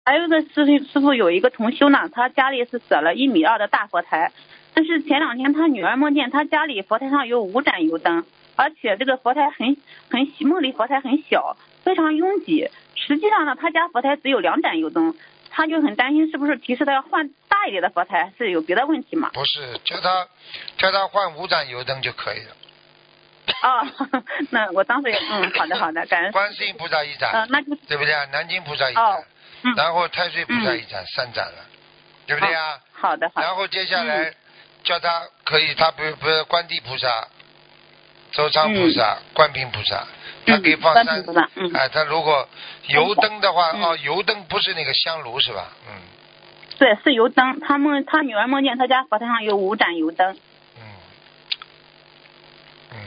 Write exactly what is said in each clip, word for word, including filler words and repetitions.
还有一个师师傅有一个同修呢，他家里是舍了一米二的大佛台，但是前两天他女儿梦见他家里佛台上有五盏油灯，而且这个佛台很很梦里佛台很小，非常拥挤。实际上呢，他家佛台只有两盏油灯，他就很担心是不是提示他要换大一点的佛台，是有别的问题吗？ 不是，叫他叫他换五盏油灯就可以了。 哦，那我当时也嗯，好的好的，感恩。 观世音菩萨一盏， 嗯、呃，那就对不对啊？南京菩萨一盏， 哦嗯、 然后太岁菩萨一盏，嗯、三盏了，对不对啊？ 哦、好的好的。 然后接下来、嗯、叫他可以，他不不是观地菩萨、周昌菩萨、嗯、观平菩萨，他可以放三，哎、 嗯呃，他如果油灯的话， 嗯、 哦，油灯不是那个香炉是吧？嗯。 对，是油灯。他梦他女儿梦见他家佛台上有五盏油灯。 嗯。嗯。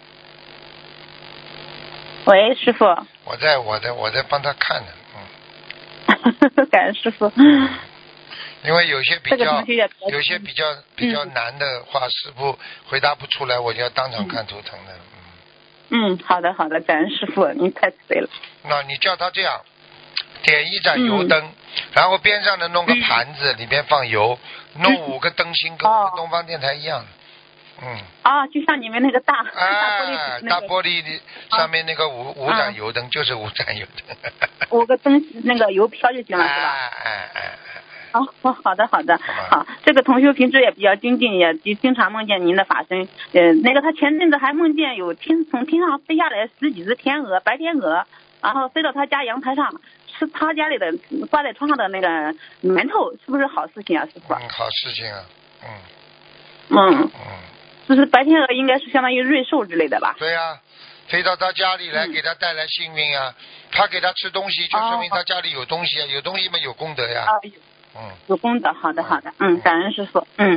喂，师傅。 我在我在我在帮他看呢，嗯。 感恩师傅。 嗯。因为有些比较、 这个、 有些比较比较难的话，嗯、师傅回答不出来，我就要当场看图腾的。 嗯。嗯，好的好的，感恩师傅，您太慈悲了。 那你叫他这样，点一盏油灯，嗯、然后边上呢弄个盘子，嗯、里边放油，弄五个灯芯，跟我们东方电台一样。嗯。 啊，就像你们那个大、 哎、 大玻璃、那个、大玻璃的上面那个五、啊、五盏油灯，就是五盏油灯。 五个灯那个油飘就行了，是吧？ 哎哎哎。 哦，好的好的，好，这个同修平时也比较精进，也经常梦见您的法身。呃，那个他前阵子还梦见有天从天上飞下来十几只天鹅，白天鹅，然后飞到他家阳台上，吃他家里的挂在窗上的那个馒头，是不是好事情啊，师傅？ 嗯，好事情啊，嗯。 嗯。 嗯。 就是白天鹅应该是相当于瑞兽之类的吧？ 对呀、啊，飞到他家里来，给他带来幸运呀、啊。嗯、他给他吃东西，就说明他家里有东西啊，哦、有东西嘛有功德呀。 啊。 嗯， 有功德，好的好的，嗯，感恩师傅，嗯。